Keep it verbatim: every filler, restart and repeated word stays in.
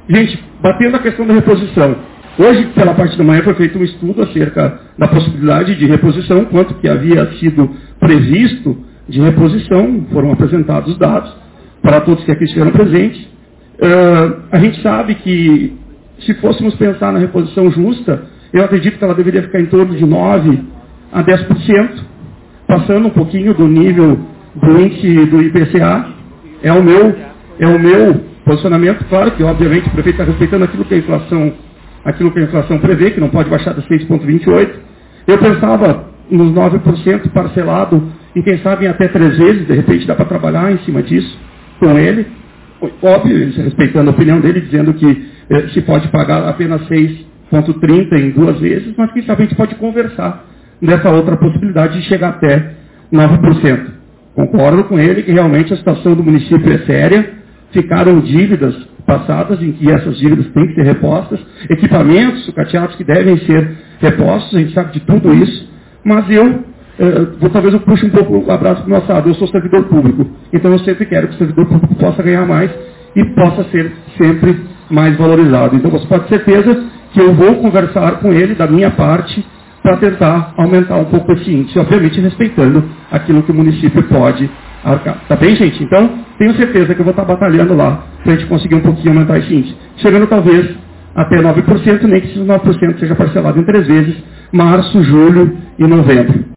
Gente, batendo a questão da reposição. Hoje, pela parte da manhã, foi feito um estudo acerca da possibilidade de reposição, quanto que havia sido previsto de reposição, foram apresentados os dados para todos que aqui estiveram presentes. Uh, a gente sabe que, se fôssemos pensar na reposição justa, eu acredito que ela deveria ficar em torno de nove a dez por cento, passando um pouquinho do nível do índice do I P C A. É o meu, é o meu posicionamento. Claro que, obviamente, o prefeito está respeitando aquilo que a inflação, aquilo que a inflação prevê, que não pode baixar de seis vírgula vinte e oito. Eu pensava nos nove por cento parcelado, e quem sabe em até três vezes, de repente dá para trabalhar em cima disso com ele. Óbvio, respeitando a opinião dele, dizendo que eh, se pode pagar apenas seis vírgula trinta em duas vezes, mas quem sabe a gente pode conversar nessa outra possibilidade de chegar até nove por cento. Concordo com ele que realmente a situação do município é séria, ficaram dívidas passadas em que essas dívidas têm que ser repostas, equipamentos sucateados que devem ser repostos, a gente sabe de tudo isso, mas eu, eh, vou, talvez eu puxe um pouco o abraço para o nosso lado, eu sou servidor público, então eu sempre quero que o servidor público possa ganhar mais e possa ser sempre mais valorizado. Então você pode ter certeza que eu vou conversar com ele da minha parte para tentar aumentar um pouco esse índice, obviamente respeitando aquilo que o município pode arcar. Tá bem, gente? Então, tenho certeza que eu vou estar batalhando lá para a gente conseguir um pouquinho aumentar esse índice. Chegando talvez até nove por cento, nem que esse nove por cento seja parcelado em três vezes, março, julho e novembro.